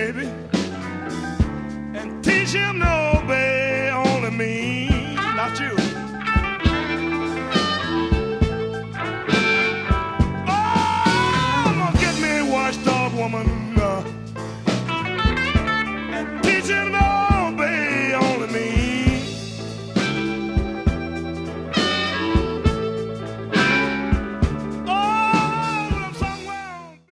baby, and teach him to obey only me, not you.